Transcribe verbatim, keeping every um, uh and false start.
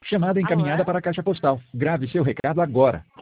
Chamada encaminhada Alô? para a caixa postal. Grave seu recado agora.